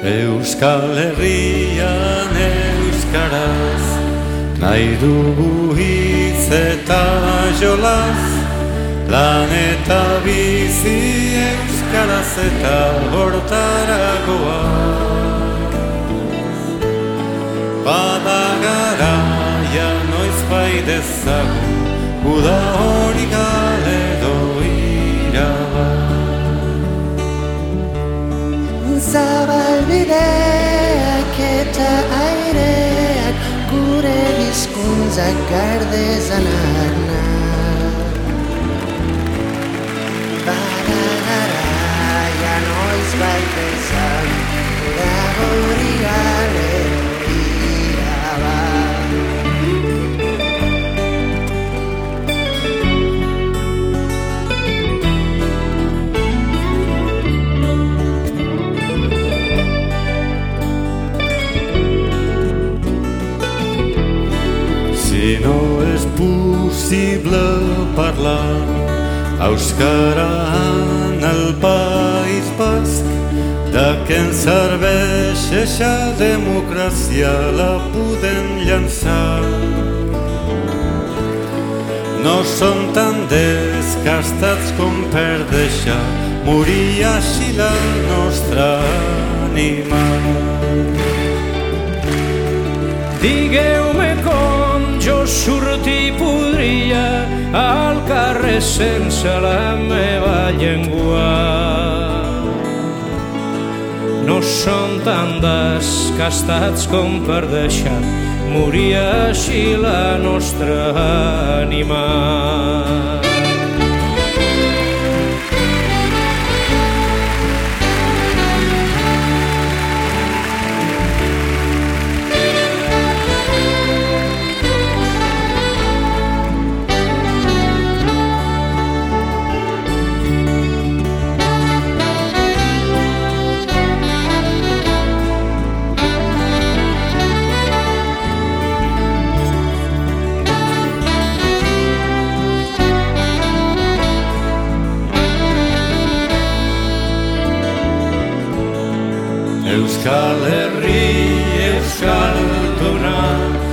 Euskal Herrian euskaraz, nahi dugu hitz eta jolaz, lan eta bizi euskaraz eta hortaragoa. Bada garaia noiz baidezagun, uda hori galedo iraba. Zabalbideak eta aireak gure hizkuntzak gardezanak nahi. Bada garaia noiz baitezan, da hori galero iraba. Si no és possible parlar euskara en el País Basc, de què ens serveix eixa democràcia, la podem llançar. No som tan desgastats com per deixar morir així la nostra ànima. Digueu-me com jo sortir podria al carrer sense la meva llengua. No som tan desgastats com per deixar morir així la nostra ànima. Euskal Herri euskalduna,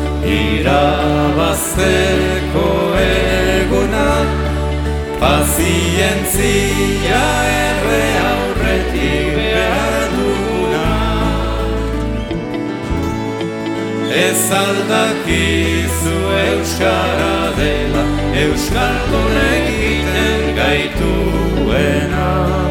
irabazteko eguna, pazientzia erre aurretik behar duguna. Ez aldakizu euskara dela, euskaldun egiten gaituena.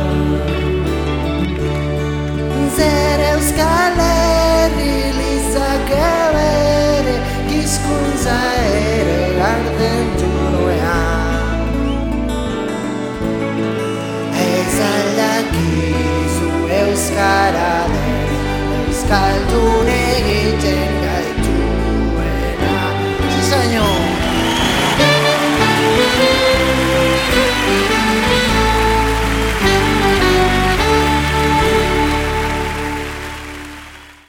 Zer Euskal Herri lizake bere, hizkuntza ere gardentu duean. Ez aldakizu euskara dela, euskaldun egiten